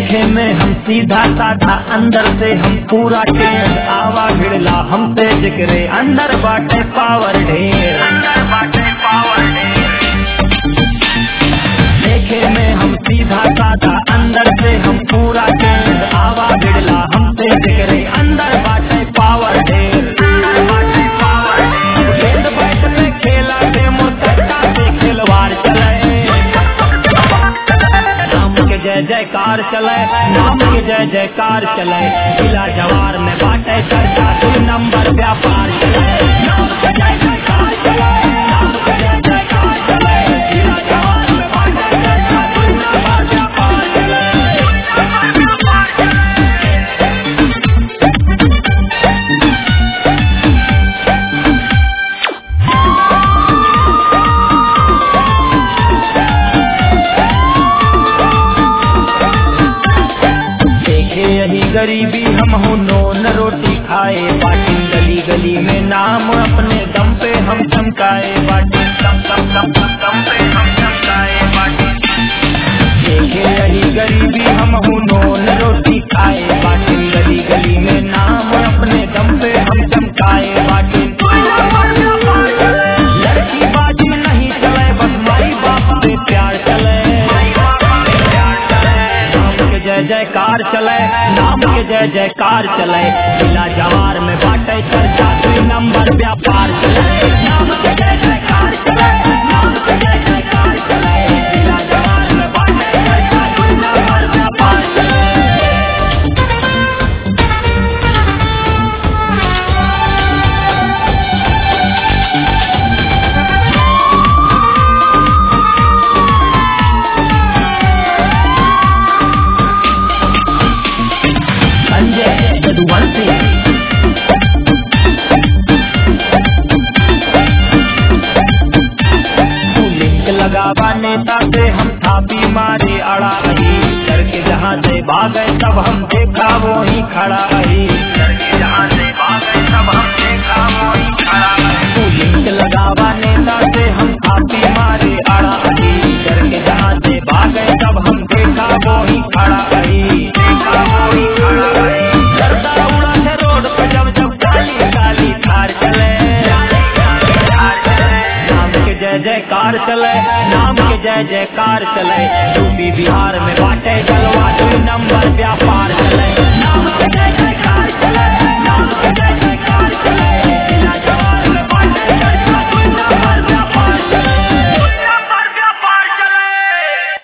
देखे में हम सीधा साधा, अंदर से हम पूरा टेढ़। आवा भिड़ला हमसे जिक्रे, अंदर बाटे पावर ढेर, अंदर बाटे पावर ढेर। देखे में हम सीधा साधा, अंदर से हम पूरा टेढ़। आवा भिड़ला हमसे जिक्रे, अंदर बाटे पावर ढेर, अंदर बाटे पावर ढेर। गेंद बैट में खेला डेमो, सट्टा से खिलवाड़ चले। जय जयकार चले, नाम के जय जयकार चले। जिला जवार में बाटे चर्चा, 2 नंबर व्यापार चले। नाम के जय जयकार चले, नाम के जय जयकार चले। जिला जवार में बाटे चर्चा, 2 नंबर व्यापार चले। यही गरीबी हम हो, नोन रोटी खाए बाटी। गली गली में नाम अपने दम पे हम चमकाए बाटी, दम पे हम चमकाए बाटी। देखे यही गरीबी हम हो, नोन रोटी खाए बाटी। गली गली में नाम अपने दम पे हम चमकाए बाटी। लड़की बाजी नहीं चले, बस माई बाप से प्यार चले। जय जयकार चले, नाम के जय जयकार चले। जिला जवार में बाटे चर्चा, 2 नंबर व्यापार चले। नाम के जय जयकार चले, नाम के जय जयकार चले। जिला जवार में बाटे चर्चा, 2 नंबर व्यापार चले। लगावा नेता से हम थापी मारे अड़ा रही। डर के जहाँ से भागे तब हम देखा वो ही खड़ा रही। डर के जहाँ से भागे तब हम देखा वो ही खड़ा रही। तू लिंक लगावा नेता से हम थापी मारे अड़ा रही। डर के जहाँ से भागे तब हम देखा वो ही खड़ा रही, देखा वो ही खड़ा रही। डरता उड़ा थे रोड पे जब जब काली काली थार चले। जय जयकार चले, नाम के जय जयकार चले। यूपी बिहार में बाटे जलवा, 2 नंबर